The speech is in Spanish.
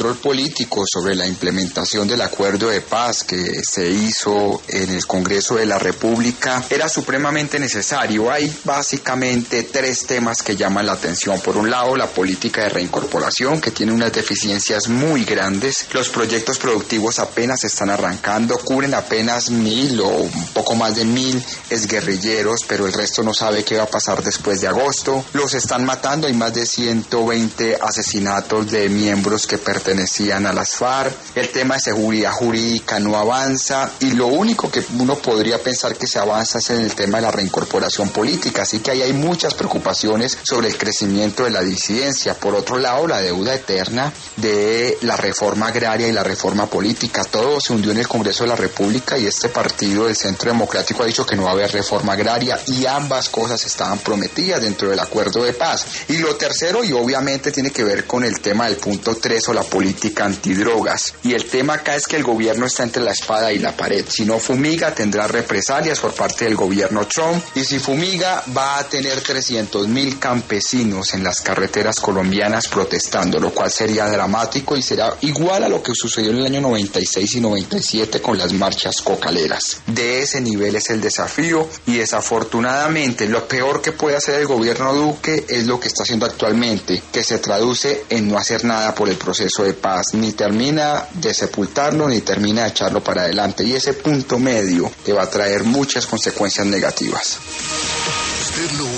control político sobre la implementación del acuerdo de paz que se hizo en el Congreso de la República era supremamente necesario. Hay básicamente tres temas que llaman la atención. Por un lado, la política de reincorporación, que tiene unas deficiencias muy grandes. Los proyectos productivos apenas están arrancando, cubren apenas 1.000 o un poco más de 1.000 exguerrilleros, pero el resto no sabe qué va a pasar después de agosto. Los están matando, hay más de 120 asesinatos de miembros que pertenecían a las FARC. El tema de seguridad jurídica no avanza y lo único que uno podría pensar que se avanza es en el tema de la reincorporación política, así que ahí hay muchas preocupaciones sobre el crecimiento de la disidencia. Por otro lado, la deuda eterna de la reforma agraria y la reforma política, todo se hundió en el Congreso de la República y este partido del Centro Democrático ha dicho que no va a haber reforma agraria y ambas cosas estaban prometidas dentro del acuerdo de paz. Y lo tercero, y obviamente tiene que ver con el tema del punto 3 o la política antidrogas, y el tema acá es que el gobierno está entre la espada y la pared. Si no fumiga tendrá represalias por parte del gobierno Trump, y si fumiga va a tener 300.000 campesinos en las carreteras colombianas protestando, lo cual sería dramático y será igual a lo que sucedió en el año 96 y 97 con las marchas cocaleras. De ese nivel es el desafío y desafortunadamente lo peor que puede hacer el gobierno Duque es lo que está haciendo actualmente, que se traduce en no hacer nada por el proceso de paz, ni termina de sepultarlo ni termina de echarlo para adelante, y ese punto medio que va a traer muchas consecuencias negativas.